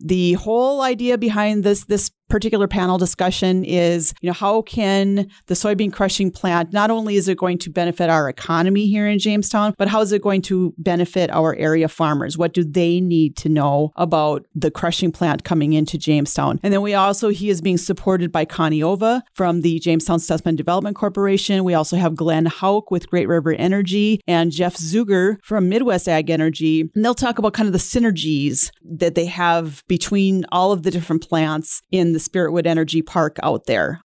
the whole idea behind this particular panel discussion is, how can the soybean crushing plant, not only is it going to benefit our economy here in Jamestown, but how is it going to benefit our area farmers? What do they need to know about the crushing plant coming into Jamestown? And then he is being supported by Connie Ova from the Jamestown Stutzman Development Corporation. We also have Glenn Hauk with Great River Energy and Jeff Zuger from Midwest Ag Energy. And they'll talk about kind of the synergies that they have between all of the different plants in the Spiritwood Energy Park out there.